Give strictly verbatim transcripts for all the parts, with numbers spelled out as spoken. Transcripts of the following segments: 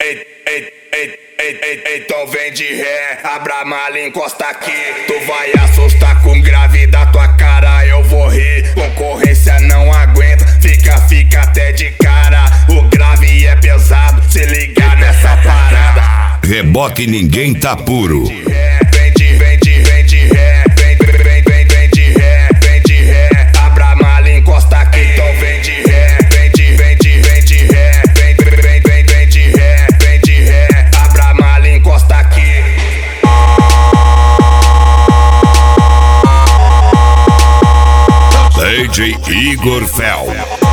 ei, ei, ei, ei, ei, então vem de ré, abra a mala e encosta aqui. Tu vai assustar com grave da tua cara, eu vou rir. Concorrência não aguenta, fica, fica até de cara. O grave é pesado, se ligar nessa parada. Reboque ninguém tá puro. Vem de, vem de, vem de ré, vem, vem, vem, vem de ré, vem de ré, abra a mala e encosta aqui. Então vem de ré, vem de, vem de, vem de ré, vem, vem, vem, vem de ré, vem de ré, abra a mala e encosta aqui. D J Igor Fel.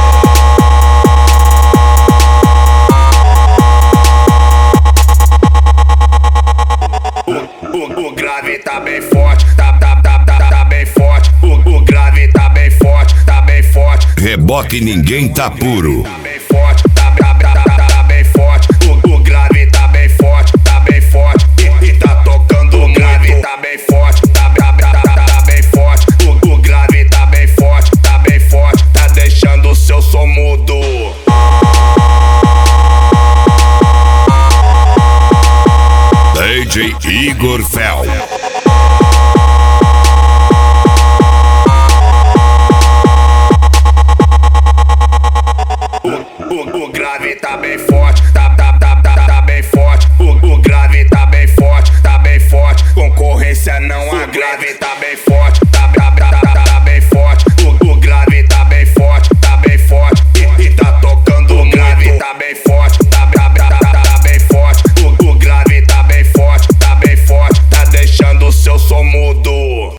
O, o grave tá bem forte, tá, tá, tá, tá, tá bem forte. O, o grave tá bem forte, tá bem forte. Reboque ninguém tá puro. Tá bem forte, tá, tá, tá, tá, tá bem forte. O, o grave tá bem forte, tá bem forte. E, e tá tocando o grave tá bem forte, tá, tá, tá, tá, tá bem forte. O, o grave tá bem forte, tá bem forte. Tá deixando o seu som mudo. D J Igor